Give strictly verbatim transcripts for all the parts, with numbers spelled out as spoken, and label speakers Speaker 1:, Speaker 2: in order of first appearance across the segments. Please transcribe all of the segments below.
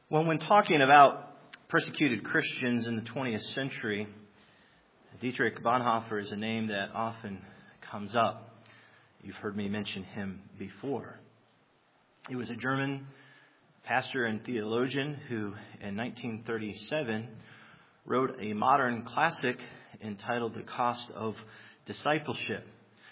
Speaker 1: Well, when talking about persecuted Christians in the twentieth century, Dietrich Bonhoeffer is a name that often comes up. You've heard me mention him before. He was a German pastor and theologian who, in nineteen thirty-seven, wrote a modern classic entitled The Cost of Discipleship.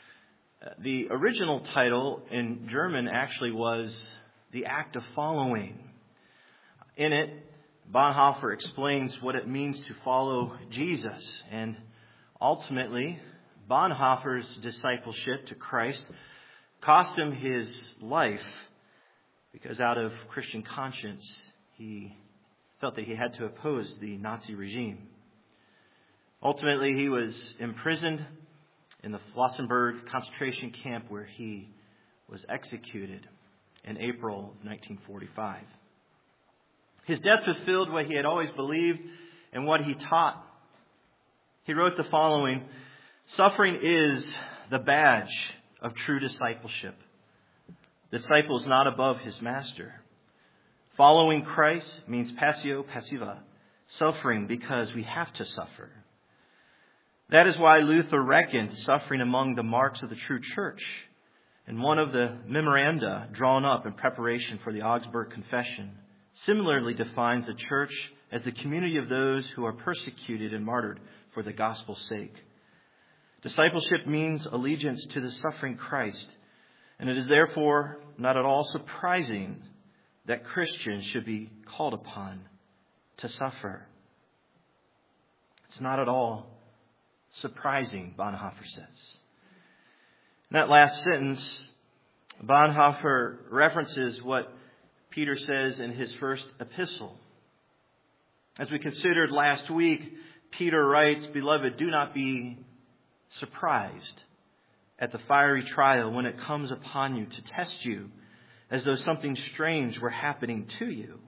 Speaker 1: The original title in German actually was The Act of Following. In it, Bonhoeffer explains what it means to follow Jesus. And ultimately, Bonhoeffer's discipleship to Christ cost him his life because out of Christian conscience, he felt that he had to oppose the Nazi regime. Ultimately, he was imprisoned in the Flossenburg concentration camp where he was executed in April of nineteen forty-five. His death fulfilled what he had always believed and what he taught. He wrote the following: "Suffering is the badge of true discipleship. The disciple is not above his master. Following Christ means passio passiva, suffering because we have to suffer. That is why Luther reckoned suffering among the marks of the true church. And one of the memoranda drawn up in preparation for the Augsburg Confession similarly defines the church as the community of those who are persecuted and martyred for the gospel's sake. Discipleship means allegiance to the suffering Christ, and it is therefore not at all surprising that Christians should be called upon to suffer." It's not at all surprising, Bonhoeffer says. In that last sentence, Bonhoeffer references what Peter says in his first epistle. As we considered last week, Peter writes, "Beloved, do not be surprised at the fiery trial when it comes upon you to test you, as though something strange were happening to you."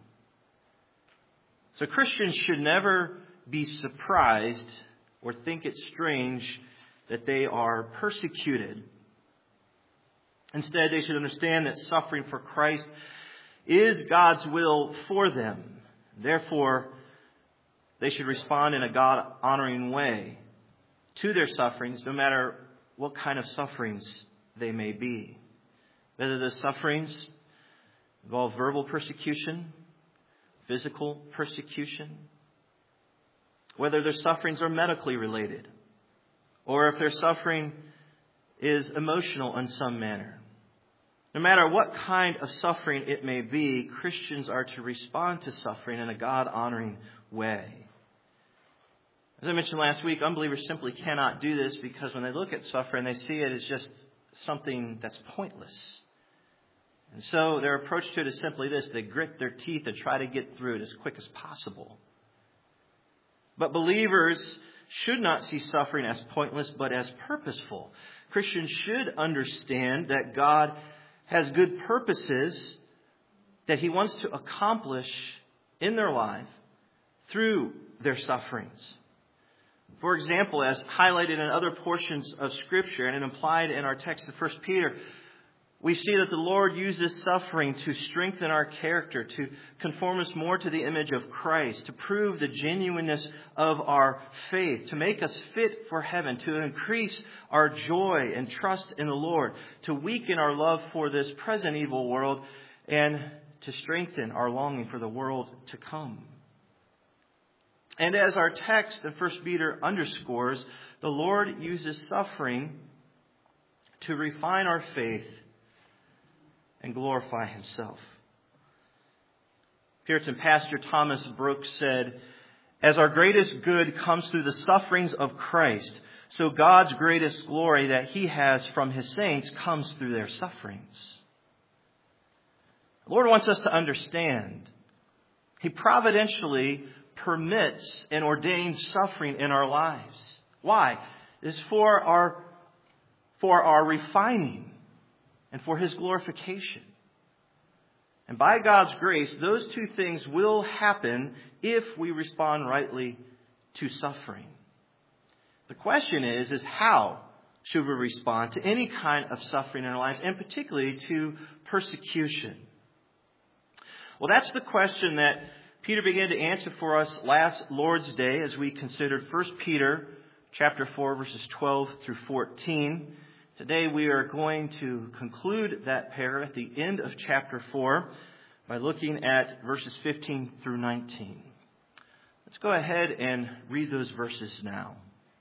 Speaker 1: So Christians should never be surprised or think it strange that they are persecuted. Instead, they should understand that suffering for Christ is God's will for them. Therefore, they should respond in a God-honoring way to their sufferings, no matter what kind of sufferings they may be. Whether the sufferings involve verbal persecution, physical persecution, whether their sufferings are medically related, or if their suffering is emotional in some manner. No matter what kind of suffering it may be, Christians are to respond to suffering in a God-honoring way. As I mentioned last week, unbelievers simply cannot do this because when they look at suffering, they see it as just something that's pointless. And so their approach to it is simply this: they grit their teeth and try to get through it as quick as possible. But believers should not see suffering as pointless, but as purposeful. Christians should understand that God has good purposes that He wants to accomplish in their life through their sufferings. For example, as highlighted in other portions of Scripture and implied in our text in First Peter, we see that the Lord uses suffering to strengthen our character, to conform us more to the image of Christ, to prove the genuineness of our faith, to make us fit for heaven, to increase our joy and trust in the Lord, to weaken our love for this present evil world, and to strengthen our longing for the world to come. And as our text in First Peter underscores, the Lord uses suffering to refine our faith and glorify Himself. Puritan pastor Thomas Brooks said, "As our greatest good comes through the sufferings of Christ, so God's greatest glory that He has from His saints comes through their sufferings." The Lord wants us to understand He providentially permits and ordains suffering in our lives. Why? It's for our, for our refining and for His glorification. And by God's grace, those two things will happen if we respond rightly to suffering. The question is, is how should we respond to any kind of suffering in our lives, and particularly to persecution? Well, that's the question that Peter began to answer for us last Lord's Day as we considered First Peter chapter four, verses twelve through fourteen. Today we are going to conclude that pair at the end of chapter four by looking at verses fifteen through nineteen. Let's go ahead and read those verses now.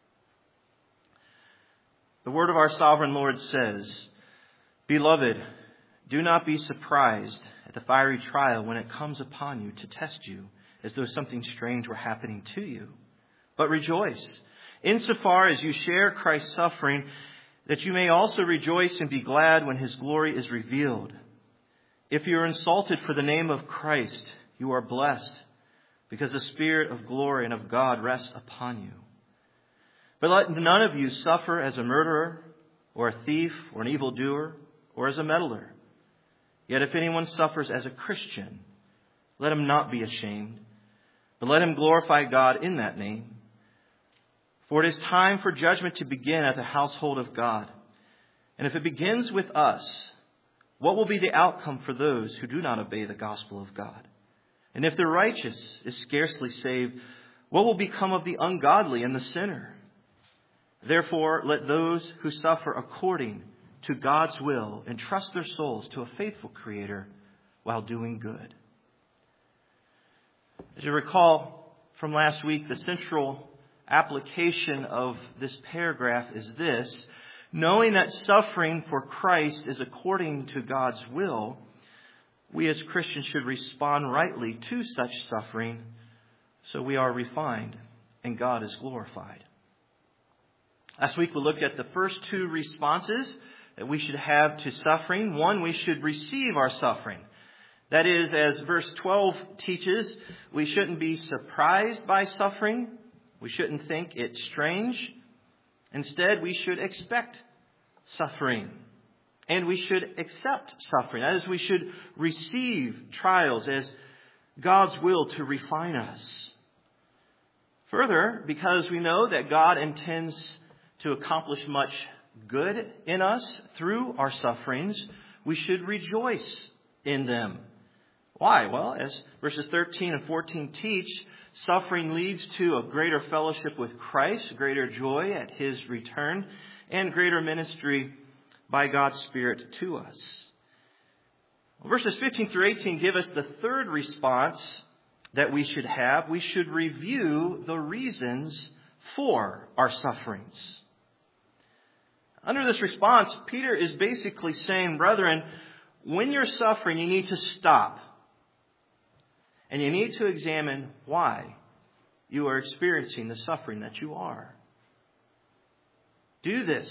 Speaker 1: The word of our sovereign Lord says, "Beloved, do not be surprised at the fiery trial when it comes upon you to test you, as though something strange were happening to you. But rejoice, insofar as you share Christ's suffering, that you may also rejoice and be glad when His glory is revealed. If you are insulted for the name of Christ, you are blessed, because the Spirit of glory and of God rests upon you. But let none of you suffer as a murderer, or a thief, or an evildoer, or as a meddler. Yet if anyone suffers as a Christian, let him not be ashamed, but let him glorify God in that name. For it is time for judgment to begin at the household of God. And if it begins with us, what will be the outcome for those who do not obey the gospel of God? And if the righteous is scarcely saved, what will become of the ungodly and the sinner? Therefore, let those who suffer according to God's will entrust their souls to a faithful Creator while doing good." As you recall from last week, the central application of this paragraph is this: knowing that suffering for Christ is according to God's will, we as Christians should respond rightly to such suffering so we are refined and God is glorified. Last week we looked at the first two responses that we should have to suffering. One, we should receive our suffering. That is, as verse twelve teaches, we shouldn't be surprised by suffering. We shouldn't think it's strange. Instead, we should expect suffering. And we should accept suffering. That is, we should receive trials as God's will to refine us. Further, because we know that God intends to accomplish much good in us through our sufferings, we should rejoice in them. Why? Well, as verses thirteen and fourteen teach, suffering leads to a greater fellowship with Christ, greater joy at His return, and greater ministry by God's Spirit to us. Well, verses fifteen through eighteen give us the third response that we should have. We should review the reasons for our sufferings. Under this response, Peter is basically saying, brethren, when you're suffering, you need to stop. And you need to examine why you are experiencing the suffering that you are. Do this.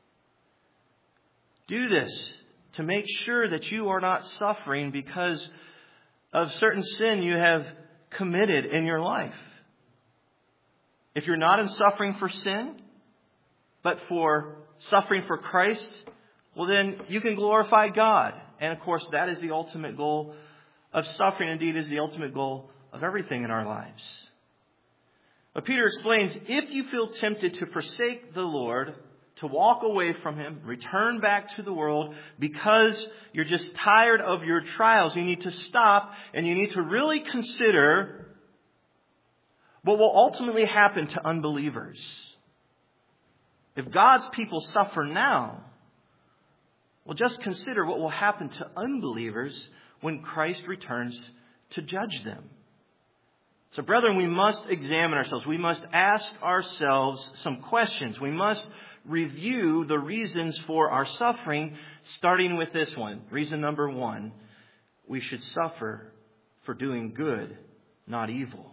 Speaker 1: Do this to make sure that you are not suffering because of certain sin you have committed in your life. If you're not in suffering for sin, but for suffering for Christ, well then you can glorify God. And of course that is the ultimate goal of suffering. Indeed is the ultimate goal of everything in our lives. But Peter explains, if you feel tempted to forsake the Lord, to walk away from Him, return back to the world because you're just tired of your trials, you need to stop and you need to really consider what will ultimately happen to unbelievers. If God's people suffer now, well, just consider what will happen to unbelievers when Christ returns to judge them. So, brethren, we must examine ourselves. We must ask ourselves some questions. We must review the reasons for our suffering, starting with this one. Reason number one, we should suffer for doing good, not evil.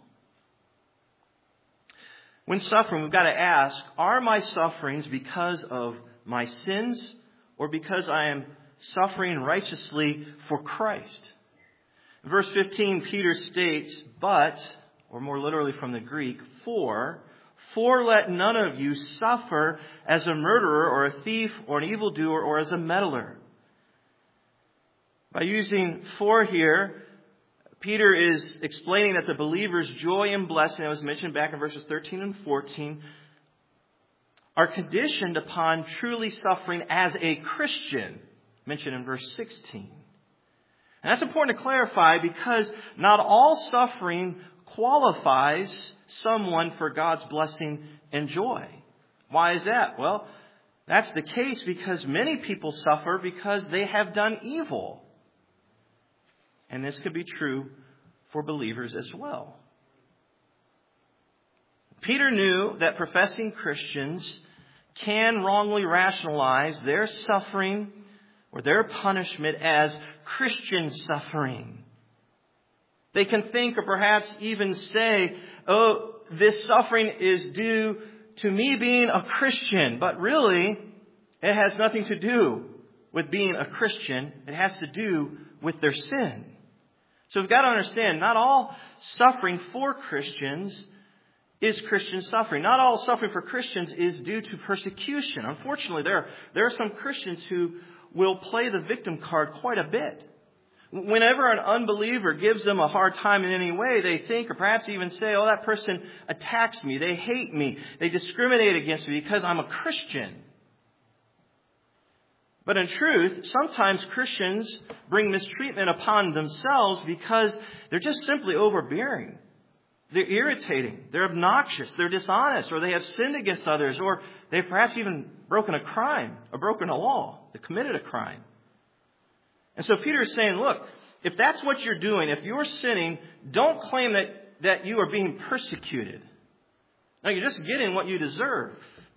Speaker 1: When suffering, we've got to ask, are my sufferings because of my sins or because I am suffering righteously for Christ? In verse fifteen, Peter states, but, or more literally from the Greek, for, for let none of you suffer as a murderer or a thief or an evildoer or as a meddler. By using for here, Peter is explaining that the believer's joy and blessing that was mentioned back in verses thirteen and fourteen are conditioned upon truly suffering as a Christian, mentioned in verse sixteen. And that's important to clarify because not all suffering qualifies someone for God's blessing and joy. Why is that? Well, that's the case because many people suffer because they have done evil. And this could be true for believers as well. Peter knew that professing Christians can wrongly rationalize their suffering or their punishment as Christian suffering. They can think or perhaps even say, oh, this suffering is due to me being a Christian. But really, it has nothing to do with being a Christian. It has to do with their sin. So we've got to understand, not all suffering for Christians is Christian suffering. Not all suffering for Christians is due to persecution. Unfortunately, there are, there are some Christians who will play the victim card quite a bit. Whenever an unbeliever gives them a hard time in any way, they think or perhaps even say, oh, that person attacks me. They hate me. They discriminate against me because I'm a Christian. But in truth, sometimes Christians bring mistreatment upon themselves because they're just simply overbearing. They're irritating. They're obnoxious. They're dishonest. Or they have sinned against others. Or they've perhaps even broken a crime or broken a law. They committed a crime. And so Peter is saying, look, if that's what you're doing, if you're sinning, don't claim that, that you are being persecuted. No, you're just getting what you deserve.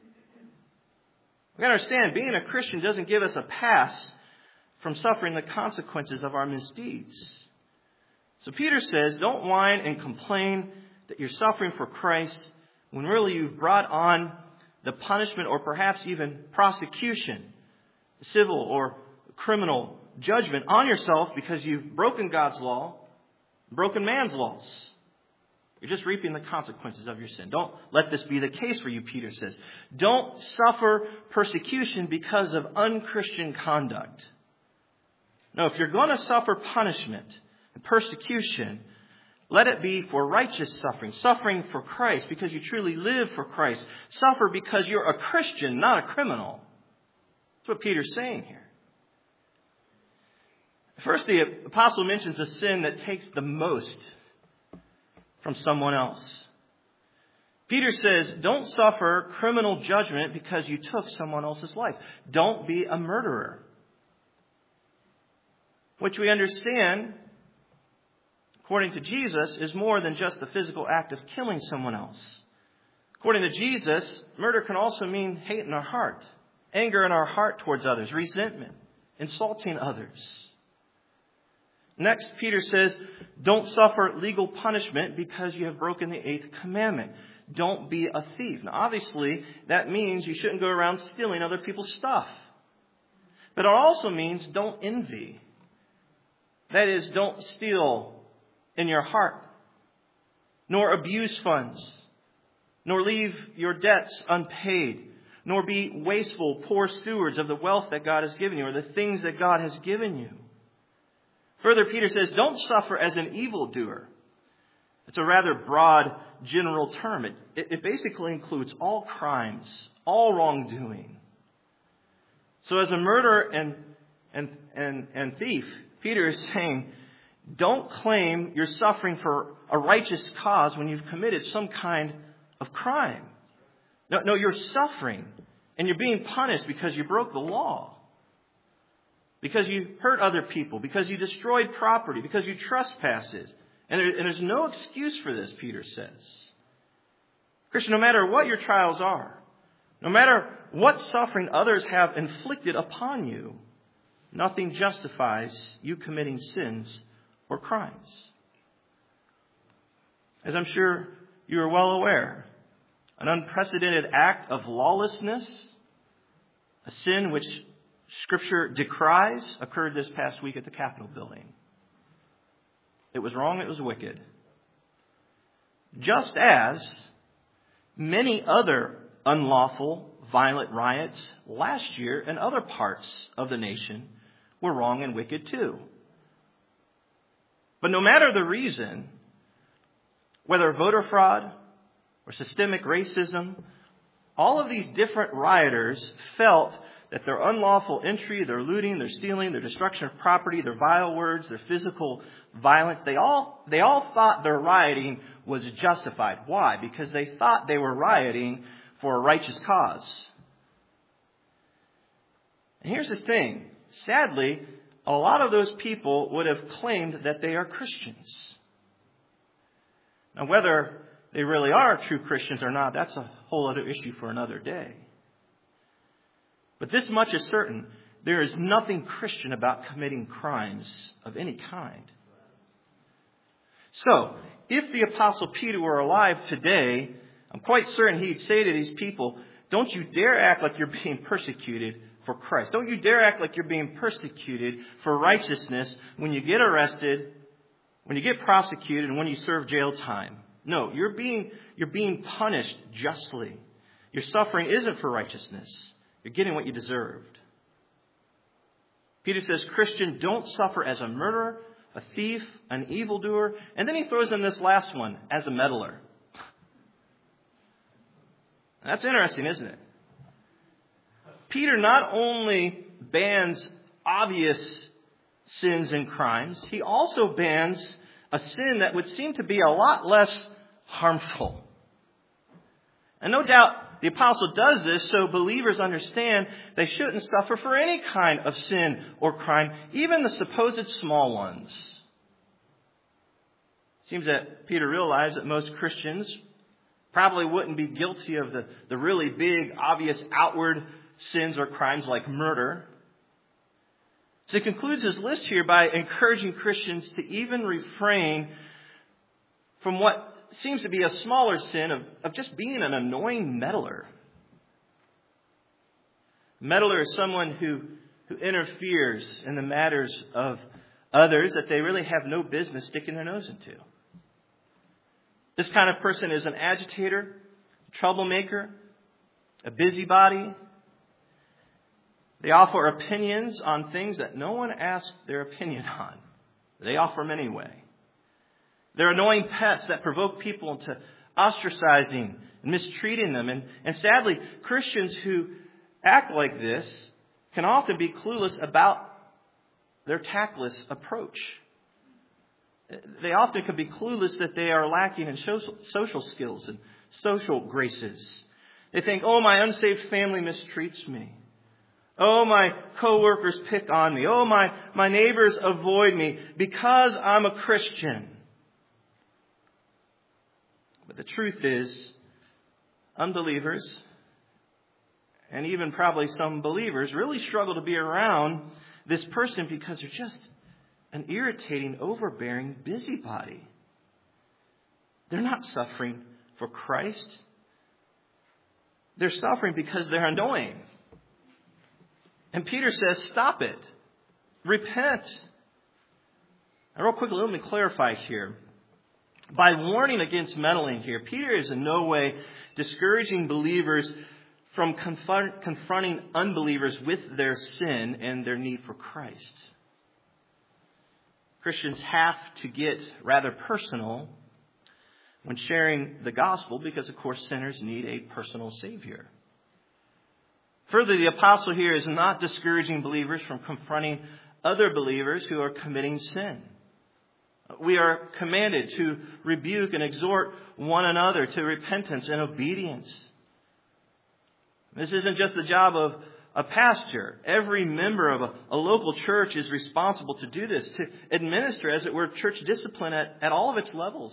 Speaker 1: We understand, being a Christian doesn't give us a pass from suffering the consequences of our misdeeds. So Peter says, don't whine and complain that you're suffering for Christ when really you've brought on the punishment or perhaps even prosecution, civil or criminal judgment on yourself because you've broken God's law, broken man's laws. You're just reaping the consequences of your sin. Don't let this be the case for you, Peter says. Don't suffer persecution because of unchristian conduct. No, if you're going to suffer punishment and persecution, let it be for righteous suffering, suffering for Christ because you truly live for Christ. Suffer because you're a Christian, not a criminal. That's what Peter's saying here. First, the apostle mentions a sin that takes the most from someone else. Peter says, don't suffer criminal judgment because you took someone else's life. Don't be a murderer. Which we understand, according to Jesus, is more than just the physical act of killing someone else. According to Jesus, murder can also mean hate in our heart, anger in our heart towards others, resentment, insulting others. Next, Peter says, don't suffer legal punishment because you have broken the eighth commandment. Don't be a thief. Now, obviously, that means you shouldn't go around stealing other people's stuff. But it also means don't envy. That is, don't steal in your heart, nor abuse funds, nor leave your debts unpaid, nor be wasteful, poor stewards of the wealth that God has given you or the things that God has given you. Further, Peter says, don't suffer as an evildoer. It's a rather broad, general term. It, it, it basically includes all crimes, all wrongdoing. So as a murderer and, and, and, and thief, Peter is saying, don't claim you're suffering for a righteous cause when you've committed some kind of crime. No, no, you're suffering and you're being punished because you broke the law. Because you hurt other people, because you destroyed property, because you trespassed. And, there, and there's no excuse for this, Peter says. Christian, no matter what your trials are, no matter what suffering others have inflicted upon you, nothing justifies you committing sins or crimes. As I'm sure you are well aware, an unprecedented act of lawlessness, a sin which Scripture decries, occurred this past week at the Capitol building. It was wrong, it was wicked. Just as many other unlawful, violent riots last year in other parts of the nation were wrong and wicked too. But no matter the reason, whether voter fraud or systemic racism, all of these different rioters felt that their unlawful entry, their looting, their stealing, their destruction of property, their vile words, their physical violence, they all, they all thought their rioting was justified. Why? Because they thought they were rioting for a righteous cause. And here's the thing. Sadly, a lot of those people would have claimed that they are Christians. Now, whether they really are true Christians or not, that's a whole other issue for another day. But this much is certain. There is nothing Christian about committing crimes of any kind. So, if the Apostle Peter were alive today, I'm quite certain he'd say to these people, don't you dare act like you're being persecuted for Christ. Don't you dare act like you're being persecuted for righteousness when you get arrested, when you get prosecuted, and when you serve jail time. No, you're being, you're being punished justly. Your suffering isn't for righteousness. You're getting what you deserved. Peter says, Christian, don't suffer as a murderer, a thief, an evildoer. And then he throws in this last one, as a meddler. That's interesting, isn't it? Peter not only bans obvious sins and crimes, he also bans a sin that would seem to be a lot less harmful. And no doubt the apostle does this so believers understand they shouldn't suffer for any kind of sin or crime, even the supposed small ones. It seems that Peter realized that most Christians probably wouldn't be guilty of the, the really big, obvious, outward sins or crimes like murder. So he concludes his list here by encouraging Christians to even refrain from what seems to be a smaller sin of, of just being an annoying meddler. Meddler is someone who, who interferes in the matters of others that they really have no business sticking their nose into. This kind of person is an agitator, a troublemaker, a busybody. They offer opinions on things that no one asked their opinion on. They offer them anyway. They're annoying pests that provoke people into ostracizing and mistreating them. And, and sadly, Christians who act like this can often be clueless about their tactless approach. They often can be clueless that they are lacking in social, social skills and social graces. They think, oh, my unsaved family mistreats me. Oh, my coworkers pick on me. Oh, my, my neighbors avoid me because I'm a Christian. But the truth is, unbelievers, and even probably some believers, really struggle to be around this person because they're just an irritating, overbearing busybody. They're not suffering for Christ. They're suffering because they're annoying. And Peter says, stop it. Repent. Now, real quickly, let me clarify here. By warning against meddling here, Peter is in no way discouraging believers from confront, confronting unbelievers with their sin and their need for Christ. Christians have to get rather personal when sharing the gospel because, of course, sinners need a personal Savior. Further, the apostle here is not discouraging believers from confronting other believers who are committing sin. We are commanded to rebuke and exhort one another to repentance and obedience. This isn't just the job of a pastor. Every member of a, a local church is responsible to do this, to administer, as it were, church discipline at, at all of its levels.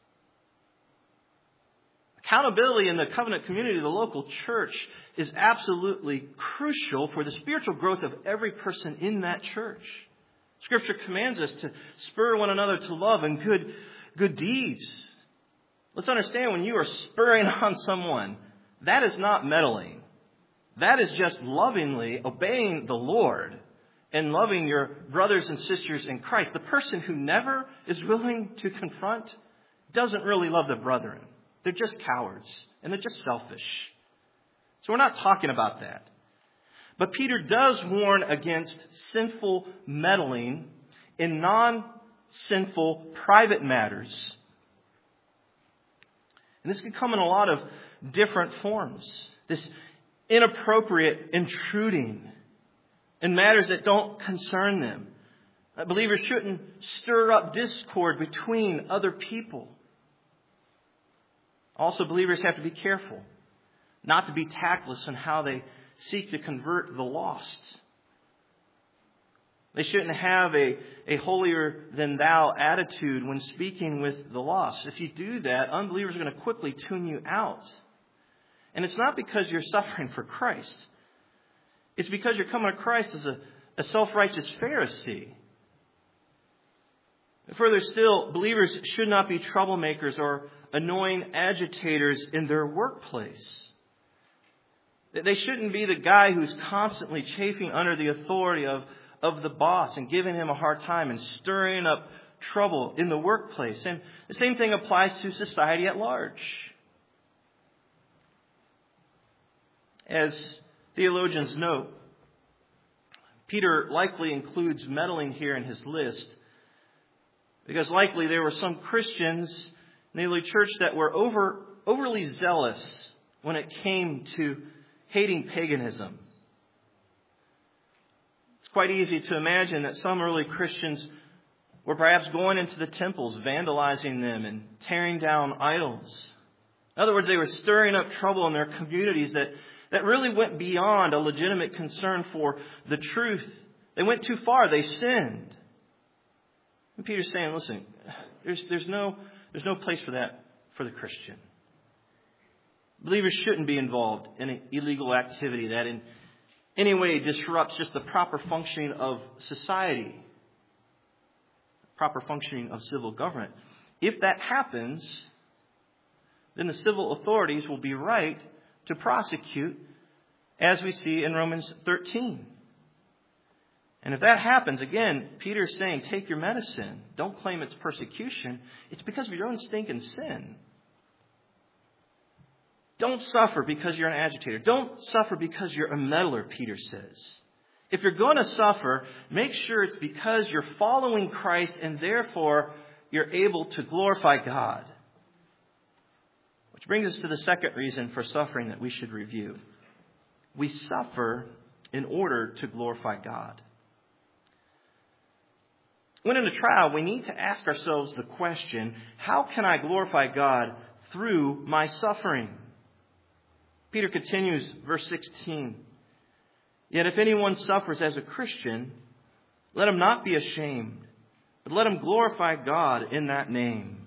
Speaker 1: Accountability in the covenant community of the local church is absolutely crucial for the spiritual growth of every person in that church. Scripture commands us to spur one another to love and good, good deeds. Let's understand, when you are spurring on someone, that is not meddling. That is just lovingly obeying the Lord and loving your brothers and sisters in Christ. The person who never is willing to confront doesn't really love the brethren. They're just cowards and they're just selfish. So we're not talking about that. But Peter does warn against sinful meddling in non-sinful private matters. And this can come in a lot of different forms. This inappropriate intruding in matters that don't concern them. Believers shouldn't stir up discord between other people. Also, believers have to be careful not to be tactless in how they seek to convert the lost. They shouldn't have a, a holier-than-thou attitude when speaking with the lost. If you do that, unbelievers are going to quickly tune you out. And it's not because you're suffering for Christ. It's because you're coming to Christ as a, a self-righteous Pharisee. Further still, believers should not be troublemakers or annoying agitators in their workplace. They shouldn't be the guy who's constantly chafing under the authority of, of the boss and giving him a hard time and stirring up trouble in the workplace. And the same thing applies to society at large. As theologians note, Peter likely includes meddling here in his list because likely there were some Christians in the early church that were over, overly zealous when it came to hating paganism. It's quite easy to imagine that some early Christians were perhaps going into the temples, vandalizing them and tearing down idols. In other words, they were stirring up trouble in their communities that, that really went beyond a legitimate concern for the truth. They went too far. They sinned. And Peter's saying, listen, there's, there's, no, there's no place for that for the Christian. Believers shouldn't be involved in an illegal activity that in any way disrupts just the proper functioning of society, proper functioning of civil government. If that happens, then the civil authorities will be right to prosecute, as we see in Romans thirteen. And if that happens, again, Peter's saying, take your medicine. Don't claim it's persecution. It's because of your own stinking sin. Don't suffer because you're an agitator. Don't suffer because you're a meddler, Peter says. If you're going to suffer, make sure it's because you're following Christ and therefore you're able to glorify God. Which brings us to the second reason for suffering that we should review. We suffer in order to glorify God. When in a trial, we need to ask ourselves the question, how can I glorify God through my suffering? Peter continues, verse sixteen. Yet if anyone suffers as a Christian, let him not be ashamed, but let him glorify God in that name.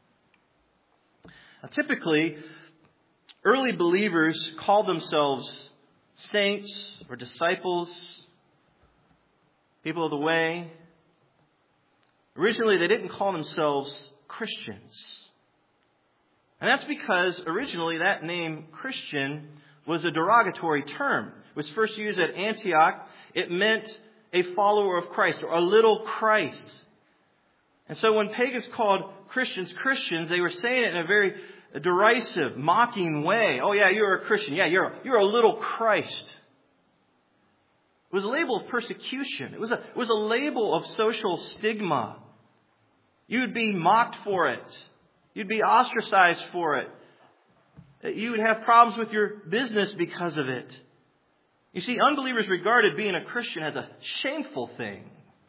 Speaker 1: Now, typically, early believers called themselves saints or disciples, people of the way. Originally, they didn't call themselves Christians. And that's because originally that name Christian was a derogatory term. It was first used at Antioch. It meant a follower of Christ or a little Christ. And so when pagans called Christians Christians, they were saying it in a very derisive, mocking way. Oh yeah, you're a Christian. Yeah, you're, you're a little Christ. It was a label of persecution. It was a, it was a label of social stigma. You'd be mocked for it. You'd be ostracized for it. You would have problems with your business because of it. You see, unbelievers regarded being a Christian as a shameful thing.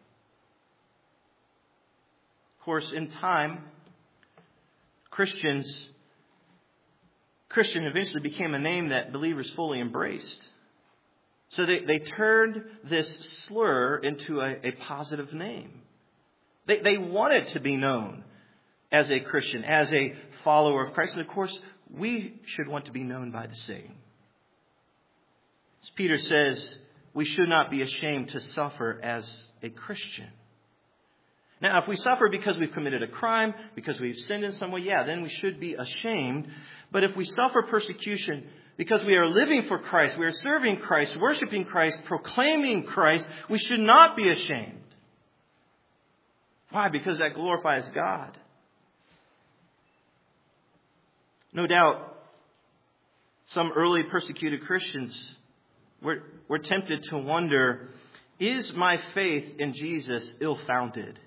Speaker 1: Of course, in time, Christians, Christian eventually became a name that believers fully embraced. So they, they turned this slur into a, a positive name. They, they wanted to be known as a Christian, as a follower of Christ. And of course, we should want to be known by the same. As Peter says, we should not be ashamed to suffer as a Christian. Now, if we suffer because we've committed a crime, because we've sinned in some way, yeah, then we should be ashamed. But if we suffer persecution because we are living for Christ, we are serving Christ, worshiping Christ, proclaiming Christ, we should not be ashamed. Why? Because that glorifies God. No doubt, some early persecuted Christians were, were tempted to wonder, is my faith in Jesus ill-founded?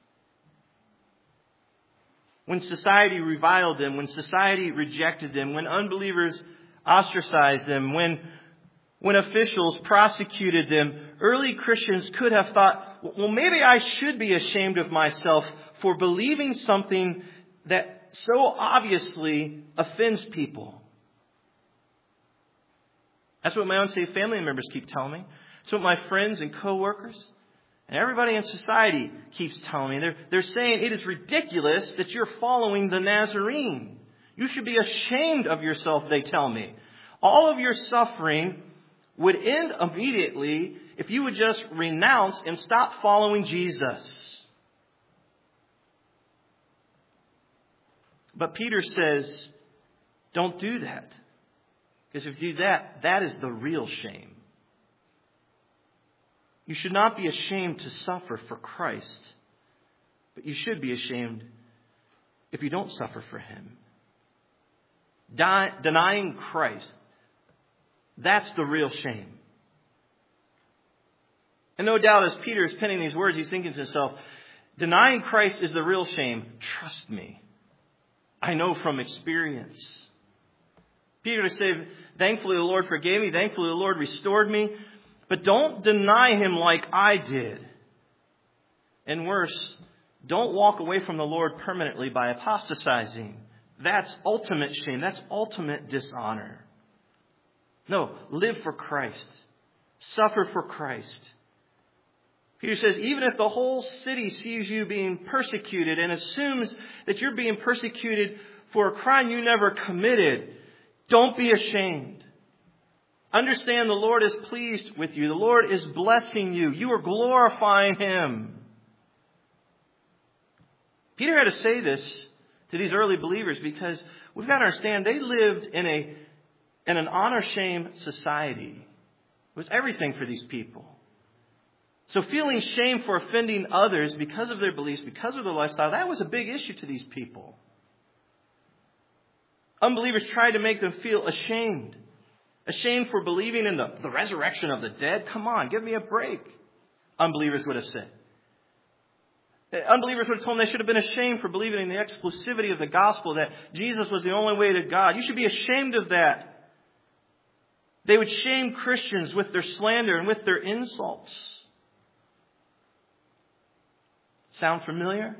Speaker 1: When society reviled them, when society rejected them, when unbelievers ostracized them, when When officials prosecuted them, early Christians could have thought, well, maybe I should be ashamed of myself for believing something that so obviously offends people. That's what my unsaved family members keep telling me. That's what my friends and coworkers and everybody in society keeps telling me. They're, they're saying it is ridiculous that you're following the Nazarene. You should be ashamed of yourself, they tell me. All of your suffering would end immediately if you would just renounce and stop following Jesus. But Peter says, don't do that. Because if you do that, that is the real shame. You should not be ashamed to suffer for Christ, but you should be ashamed if you don't suffer for Him. Die, denying Christ, that's the real shame. And no doubt as Peter is penning these words, he's thinking to himself, denying Christ is the real shame. Trust me. I know from experience. Peter said, thankfully the Lord forgave me. Thankfully the Lord restored me. But don't deny Him like I did. And worse, don't walk away from the Lord permanently by apostatizing. That's ultimate shame. That's ultimate dishonor. No, live for Christ. Suffer for Christ. Peter says, even if the whole city sees you being persecuted and assumes that you're being persecuted for a crime you never committed, don't be ashamed. Understand the Lord is pleased with you. The Lord is blessing you. You are glorifying Him. Peter had to say this to these early believers because we've got to understand they lived in a in an honor-shame society. It was everything for these people. So feeling shame for offending others because of their beliefs, because of their lifestyle, that was a big issue to these people. Unbelievers tried to make them feel ashamed. Ashamed for believing in the, the resurrection of the dead? Come on, give me a break. Unbelievers would have said. Unbelievers would have told them they should have been ashamed for believing in the exclusivity of the gospel, that Jesus was the only way to God. You should be ashamed of that. They would shame Christians with their slander and with their insults. Sound familiar?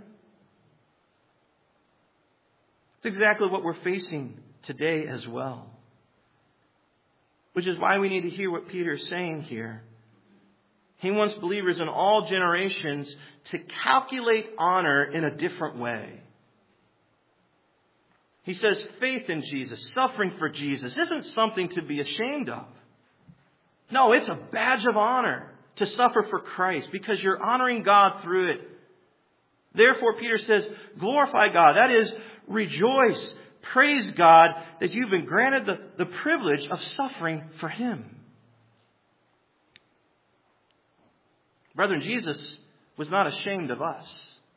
Speaker 1: It's exactly what we're facing today as well. Which is why we need to hear what Peter is saying here. He wants believers in all generations to calculate honor in a different way. He says faith in Jesus, suffering for Jesus, isn't something to be ashamed of. No, it's a badge of honor to suffer for Christ because you're honoring God through it. Therefore, Peter says, glorify God. That is, rejoice. Praise God that you've been granted the, the privilege of suffering for Him. Brethren, Jesus was not ashamed of us.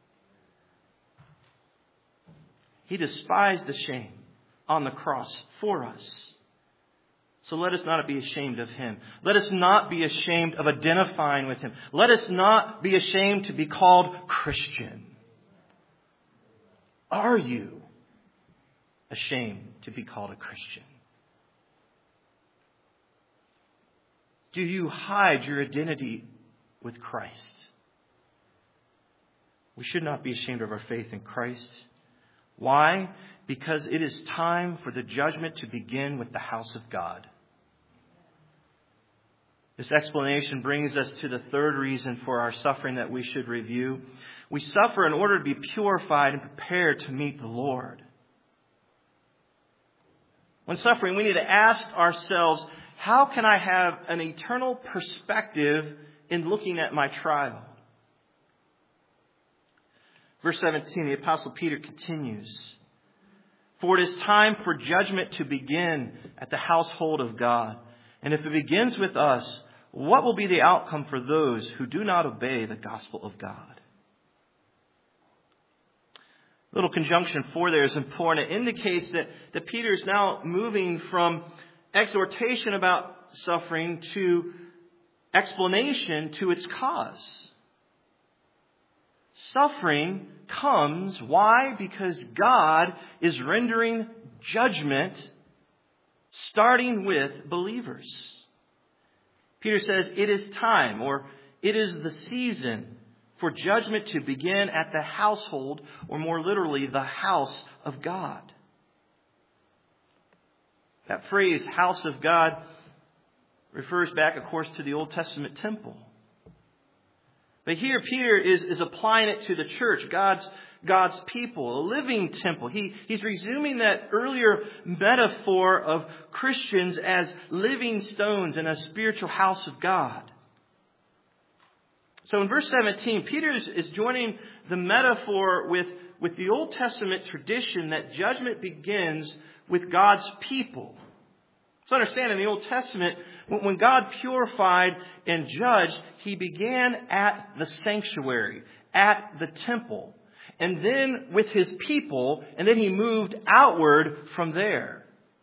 Speaker 1: He despised the shame on the cross for us. So let us not be ashamed of Him. Let us not be ashamed of identifying with Him. Let us not be ashamed to be called Christian. Are you ashamed to be called a Christian? Do you hide your identity with Christ? We should not be ashamed of our faith in Christ. Why? Because it is time for the judgment to begin with the house of God. This explanation brings us to the third reason for our suffering that we should review. We suffer in order to be purified and prepared to meet the Lord. When suffering, we need to ask ourselves, how can I have an eternal perspective in looking at my trial? Verse seventeen, the Apostle Peter continues. For it is time for judgment to begin at the household of God. And if it begins with us, what will be the outcome for those who do not obey the gospel of God? Little conjunction for there is important. It indicates that, that Peter is now moving from exhortation about suffering to explanation to its cause. Suffering comes. Why? Because God is rendering judgment starting with believers. Peter says it is time, or it is the season for judgment to begin at the household, or more literally, the house of God. That phrase, house of God, refers back, of course, to the Old Testament temple. But here Peter is, is applying it to the church, God's, God's people, a living temple. He, he's resuming that earlier metaphor of Christians as living stones in a spiritual house of God. So in verse seventeen, Peter is, is joining the metaphor with, with the Old Testament tradition that judgment begins with God's people. So understand, in the Old Testament, when God purified and judged, He began at the sanctuary, at the temple, and then with His people, and then He moved outward from there.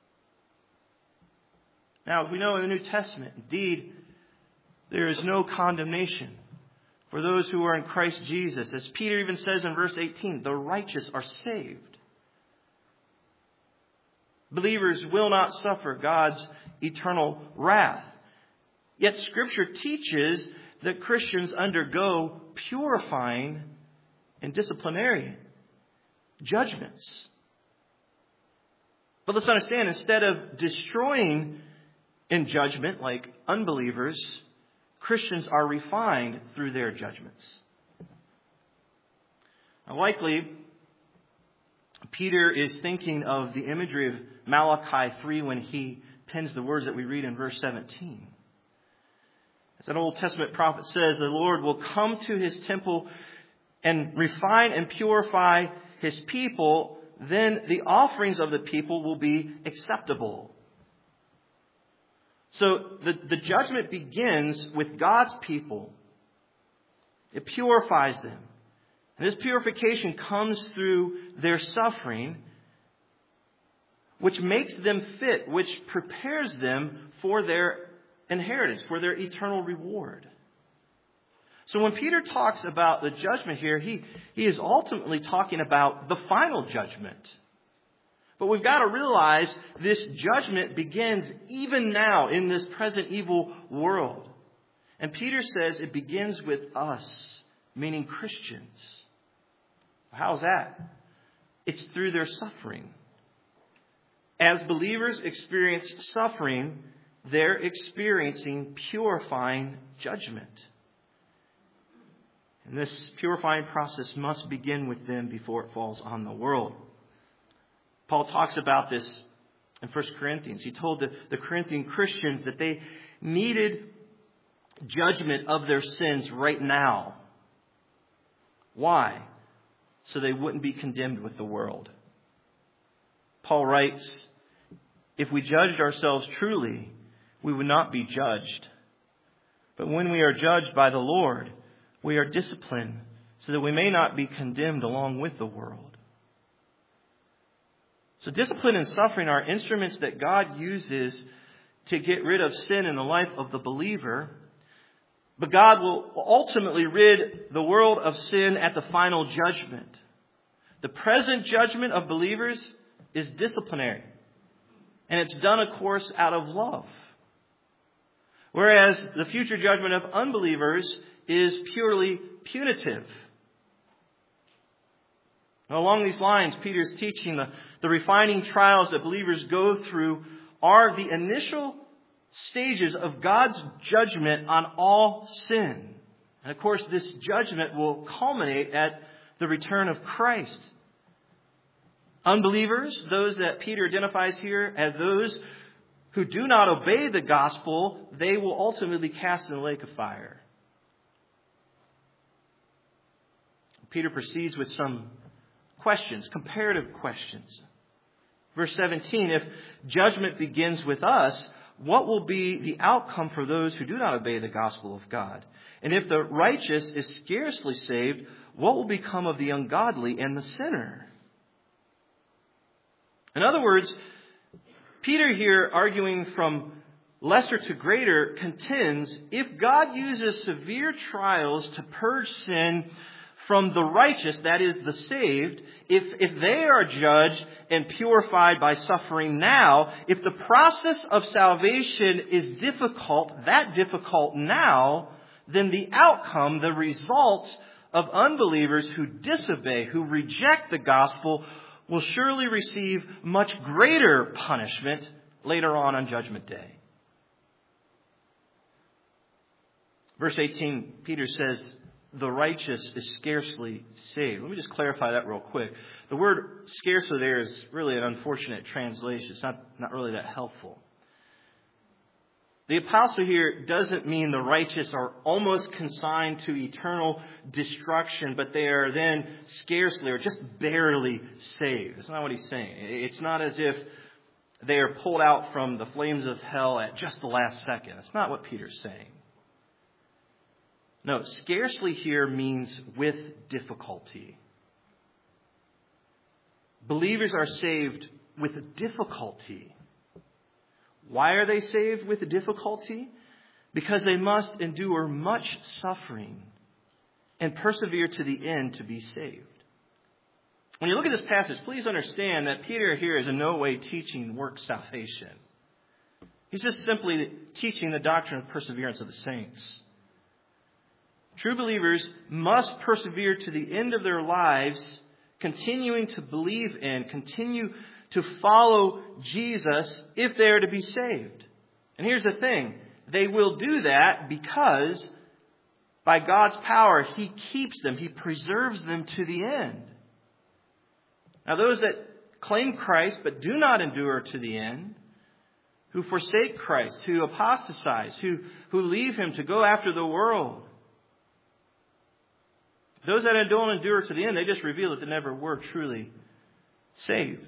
Speaker 1: Now, as we know in the New Testament, indeed, there is no condemnation for those who are in Christ Jesus. As Peter even says in verse eighteen, the righteous are saved. Believers will not suffer God's eternal wrath. Yet Scripture teaches that Christians undergo purifying and disciplinary judgments. But let's understand, instead of destroying in judgment like unbelievers, Christians are refined through their judgments. Now, likely, Peter is thinking of the imagery of Malachi three when he pens the words that we read in verse seventeen. As an Old Testament prophet says, the Lord will come to His temple and refine and purify His people. Then the offerings of the people will be acceptable. So the, the judgment begins with God's people. It purifies them. And this purification comes through their suffering, which makes them fit, which prepares them for their inheritance, for their eternal reward. So when Peter talks about the judgment here, he, he is ultimately talking about the final judgment. But we've got to realize this judgment begins even now in this present evil world. And Peter says it begins with us, meaning Christians. How's that? It's through their suffering. As believers experience suffering, they're experiencing purifying judgment. And this purifying process must begin with them before it falls on the world. Paul talks about this in First Corinthians. He told the, the Corinthian Christians that they needed judgment of their sins right now. Why? So they wouldn't be condemned with the world. Paul writes, if we judged ourselves truly, we would not be judged. But when we are judged by the Lord, we are disciplined so that we may not be condemned along with the world. So discipline and suffering are instruments that God uses to get rid of sin in the life of the believer. But God will ultimately rid the world of sin at the final judgment. The present judgment of believers is disciplinary. And it's done, of course, out of love. Whereas the future judgment of unbelievers is purely punitive. Now, along these lines, Peter's teaching the, the refining trials that believers go through are the initial stages of God's judgment on all sin. And of course, this judgment will culminate at the return of Christ. Unbelievers, those that Peter identifies here as those who do not obey the gospel, they will ultimately cast in the lake of fire. Peter proceeds with some questions, comparative questions. Verse seventeen, if judgment begins with us, what will be the outcome for those who do not obey the gospel of God? And if the righteous is scarcely saved, what will become of the ungodly and the sinner? In other words, Peter here, arguing from lesser to greater, contends if God uses severe trials to purge sin from the righteous, that is, the saved, if, if they are judged and purified by suffering now, if the process of salvation is difficult, that difficult now, then the outcome, the result of unbelievers who disobey, who reject the gospel, will surely receive much greater punishment later on on Judgment Day. Verse eighteen, Peter says, the righteous is scarcely saved. Let me just clarify that real quick. The word scarcely there is really an unfortunate translation. It's not, not really that helpful. The apostle here doesn't mean the righteous are almost consigned to eternal destruction, but they are then scarcely or just barely saved. That's not what he's saying. It's not as if they are pulled out from the flames of hell at just the last second. That's not what Peter's saying. No, scarcely here means with difficulty. Believers are saved with difficulty. Why are they saved with difficulty? Because they must endure much suffering and persevere to the end to be saved. When you look at this passage, please understand that Peter here is in no way teaching work salvation. He's just simply teaching the doctrine of perseverance of the saints. True believers must persevere to the end of their lives, continuing to believe in, continue to follow Jesus if they are to be saved. And here's the thing. They will do that because by God's power, He keeps them. He preserves them to the end. Now, those that claim Christ but do not endure to the end, who forsake Christ, who apostatize, who, who leave Him to go after the world, those that don't endure to the end, they just reveal that they never were truly saved.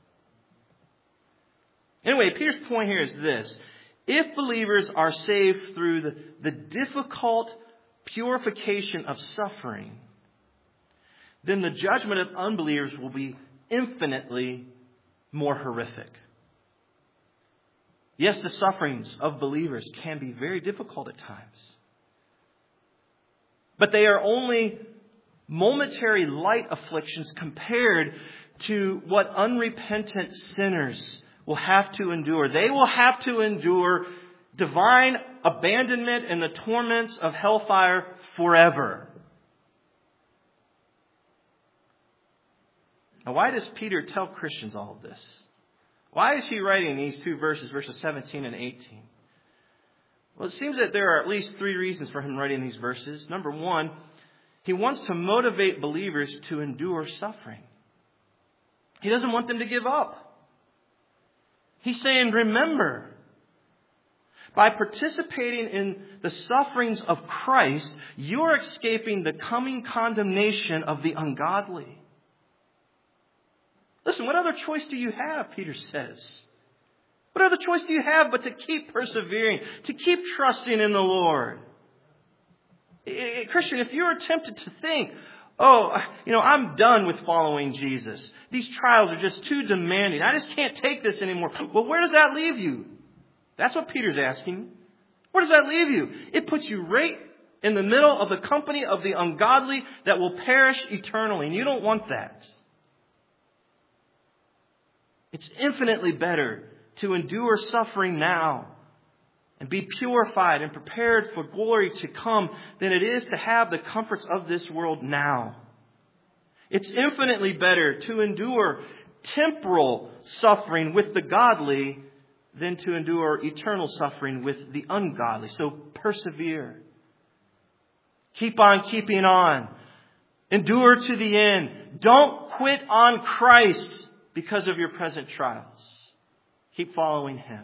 Speaker 1: Anyway, Peter's point here is this. If believers are saved through the, the difficult purification of suffering, then the judgment of unbelievers will be infinitely more horrific. Yes, the sufferings of believers can be very difficult at times. But they are only momentary light afflictions compared to what unrepentant sinners will have to endure. They will have to endure divine abandonment and the torments of hellfire forever. Now, why does Peter tell Christians all of this? Why is he writing these two verses, verses seventeen and eighteen? Well, it seems that there are at least three reasons for him writing these verses. Number one, he wants to motivate believers to endure suffering. He doesn't want them to give up. He's saying, remember, by participating in the sufferings of Christ, you're escaping the coming condemnation of the ungodly. Listen, what other choice do you have, Peter says? What other choice do you have but to keep persevering, to keep trusting in the Lord? Christian, if you're tempted to think, oh, you know, I'm done with following Jesus. These trials are just too demanding. I just can't take this anymore. Well, where does that leave you? That's what Peter's asking. Where does that leave you? It puts you right in the middle of the company of the ungodly that will perish eternally. And you don't want that. It's infinitely better to endure suffering now and be purified and prepared for glory to come than it is to have the comforts of this world now. It's infinitely better to endure temporal suffering with the godly than to endure eternal suffering with the ungodly. So persevere. Keep on keeping on. Endure to the end. Don't quit on Christ because of your present trials. Keep following Him.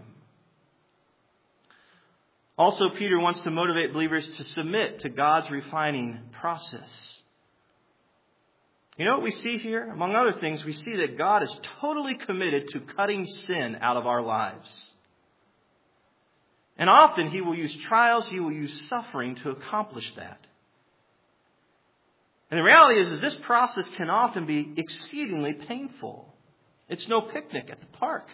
Speaker 1: Also, Peter wants to motivate believers to submit to God's refining process. You know what we see here? Among other things, we see that God is totally committed to cutting sin out of our lives. And often He will use trials, He will use suffering to accomplish that. And the reality is, is this process can often be exceedingly painful. It's no picnic at the park.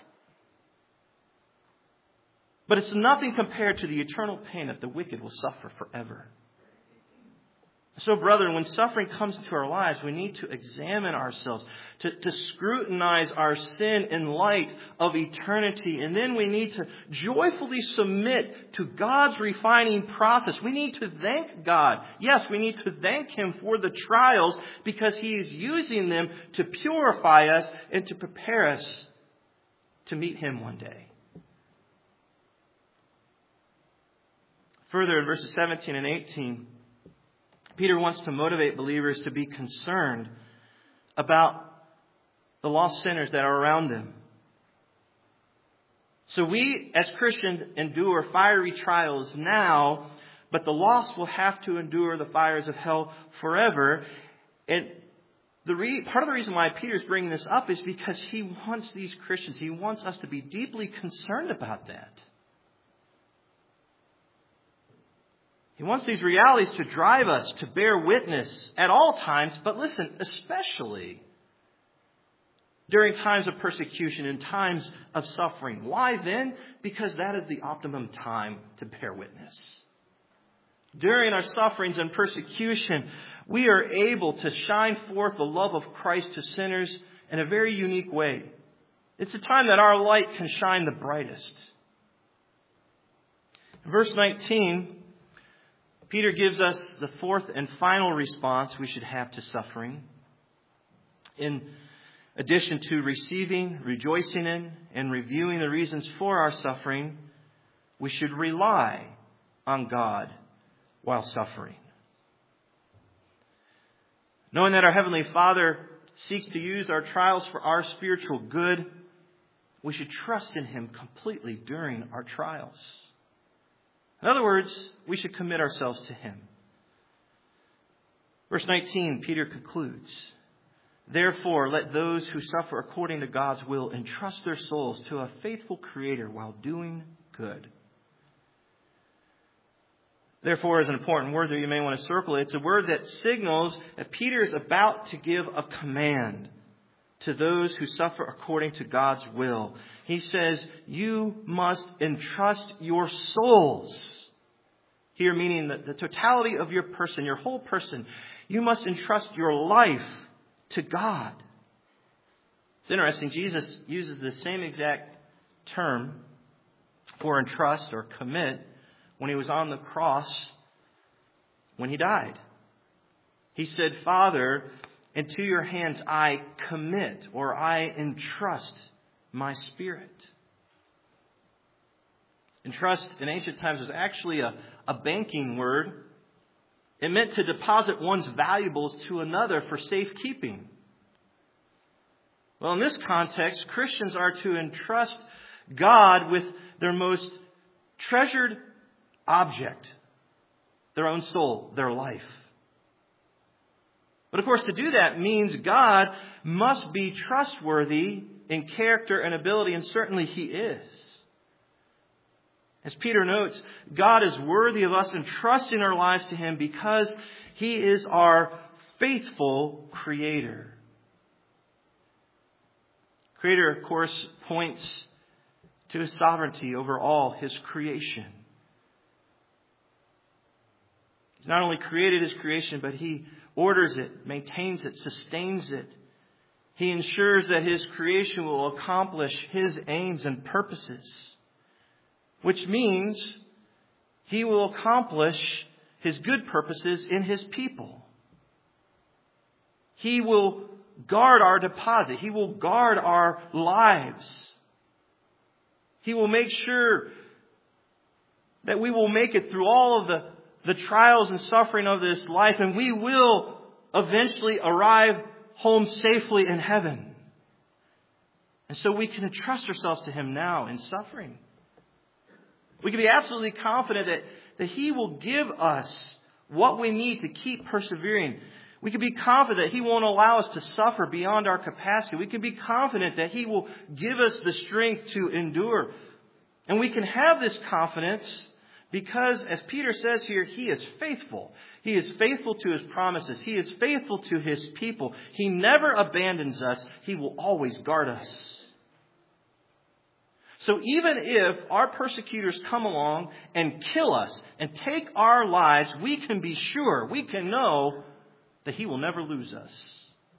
Speaker 1: But it's nothing compared to the eternal pain that the wicked will suffer forever. So, brethren, when suffering comes into our lives, we need to examine ourselves, to, to scrutinize our sin in light of eternity. And then we need to joyfully submit to God's refining process. We need to thank God. Yes, we need to thank Him for the trials because He is using them to purify us and to prepare us to meet Him one day. Further, in verses seventeen and eighteen, Peter wants to motivate believers to be concerned about the lost sinners that are around them. So we, as Christians, endure fiery trials now, but the lost will have to endure the fires of hell forever. And the re- part of the reason why Peter's bringing this up is because he wants these Christians, he wants us to be deeply concerned about that. He wants these realities to drive us to bear witness at all times, but listen, especially during times of persecution and times of suffering. Why then? Because that is the optimum time to bear witness. During our sufferings and persecution, we are able to shine forth the love of Christ to sinners in a very unique way. It's a time that our light can shine the brightest. In verse nineteen, Peter gives us the fourth and final response we should have to suffering. In addition to receiving, rejoicing in, and reviewing the reasons for our suffering, we should rely on God while suffering. Knowing that our Heavenly Father seeks to use our trials for our spiritual good, we should trust in Him completely during our trials. In other words, we should commit ourselves to Him. Verse nineteen, Peter concludes, "Therefore, let those who suffer according to God's will entrust their souls to a faithful Creator while doing good." Therefore is an important word that you may want to circle. It's a word that signals that Peter is about to give a command to those who suffer according to God's will. He says, you must entrust your souls. Here meaning the, the totality of your person, your whole person. You must entrust your life to God. It's interesting, Jesus uses the same exact term for entrust or commit when He was on the cross when He died. He said, Father, into your hands I commit, or I entrust my spirit. Entrust in ancient times was actually a, a banking word. It meant to deposit one's valuables to another for safekeeping. Well, in this context, Christians are to entrust God with their most treasured object, their own soul, their life. But of course, to do that means God must be trustworthy in character and ability, and certainly He is. As Peter notes, God is worthy of us entrusting our lives to Him because He is our faithful Creator. Creator, of course, points to His sovereignty over all His creation. He's not only created His creation, but He orders it, maintains it, sustains it. He ensures that His creation will accomplish His aims and purposes, which means He will accomplish His good purposes in His people. He will guard our deposit. He will guard our lives. He will make sure that we will make it through all of the, the trials and suffering of this life, and we will eventually arrive home safely in heaven. And so we can entrust ourselves to Him now in suffering. We can be absolutely confident that, that He will give us what we need to keep persevering. We can be confident that He won't allow us to suffer beyond our capacity. We can be confident that He will give us the strength to endure. And we can have this confidence because, as Peter says here, He is faithful. He is faithful to His promises. He is faithful to His people. He never abandons us. He will always guard us. So even if our persecutors come along and kill us and take our lives, we can be sure, we can know that He will never lose us.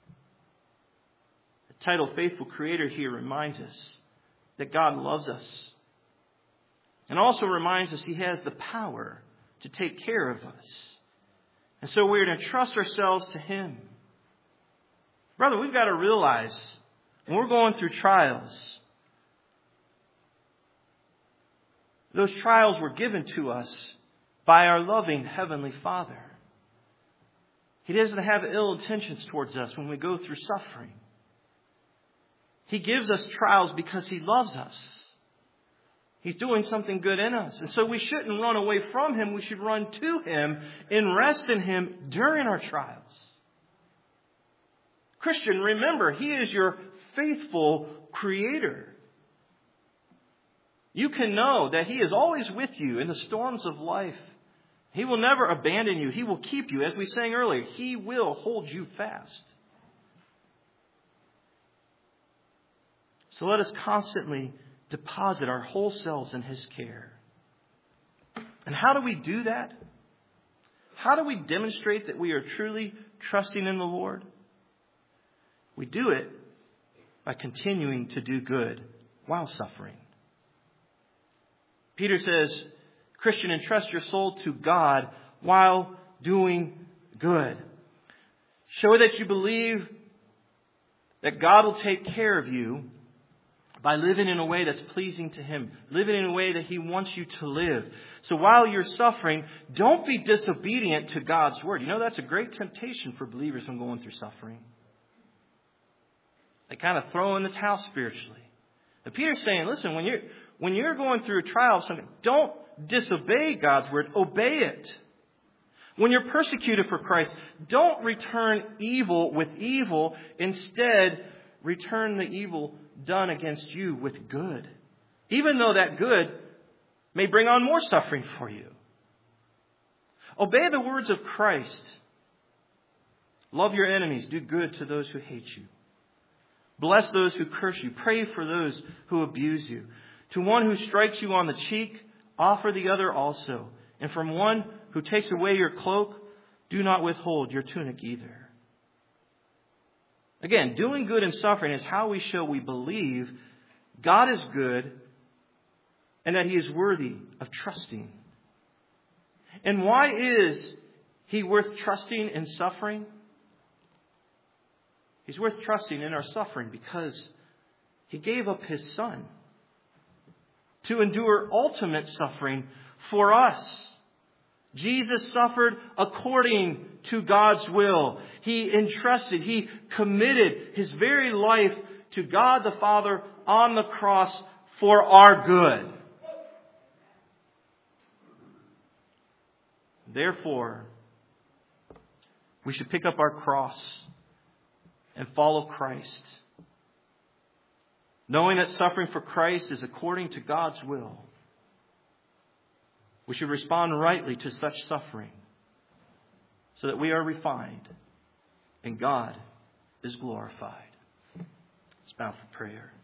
Speaker 1: The title Faithful Creator here reminds us that God loves us. And also reminds us He has the power to take care of us. And so we're to trust ourselves to Him. Brother, we've got to realize when we're going through trials, those trials were given to us by our loving Heavenly Father. He doesn't have ill intentions towards us when we go through suffering. He gives us trials because He loves us. He's doing something good in us. And so we shouldn't run away from Him. We should run to Him and rest in Him during our trials. Christian, remember, He is your faithful Creator. You can know that He is always with you in the storms of life. He will never abandon you. He will keep you. As we sang earlier, He will hold you fast. So let us constantly deposit our whole selves in His care. And how do we do that? How do we demonstrate that we are truly trusting in the Lord? We do it by continuing to do good while suffering. Peter says, Christian, entrust your soul to God while doing good. Show that you believe that God will take care of you by living in a way that's pleasing to Him. Living in a way that He wants you to live. So while you're suffering, don't be disobedient to God's Word. You know, that's a great temptation for believers when going through suffering. They kind of throw in the towel spiritually. But Peter's saying, listen, when you're, when you're going through a trial of something, don't disobey God's Word. Obey it. When you're persecuted for Christ, don't return evil with evil. Instead, return the evil done against you with good. Even though that good may bring on more suffering for you. Obey the words of Christ. Love your enemies. Do good to those who hate you. Bless those who curse you. Pray for those who abuse you. To one who strikes you on the cheek, offer the other also. And from one who takes away your cloak, do not withhold your tunic either. Again, doing good and suffering is how we show we believe God is good and that He is worthy of trusting. And why is He worth trusting in suffering? He's worth trusting in our suffering because He gave up His Son to endure ultimate suffering for us. Jesus suffered according to God's will. He entrusted, He committed His very life to God the Father on the cross for our good. Therefore, we should pick up our cross and follow Christ, knowing that suffering for Christ is according to God's will. We should respond rightly to such suffering so that we are refined and God is glorified. Let's bow for prayer.